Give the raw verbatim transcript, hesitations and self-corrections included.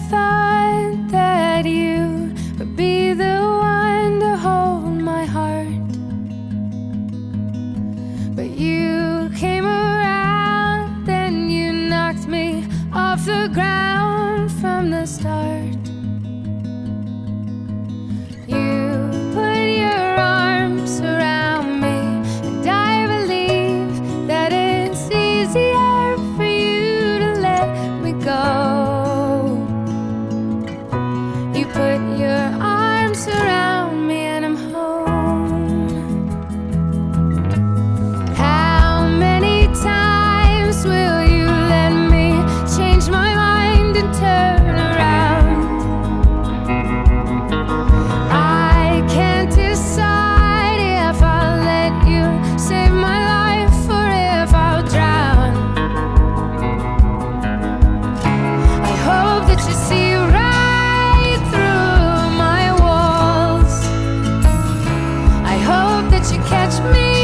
thought that you would be the one to hold my heart, but you came around and you knocked me off the ground from the start. You put your arms around me, and I believe that it's easier for you to let me go. You put your arms around me and I'm home. How many times will you let me change my mind and turn around? I can't decide if I'll let you save my life or if I'll drown. I hope that you see right through my walls. I hope that you catch me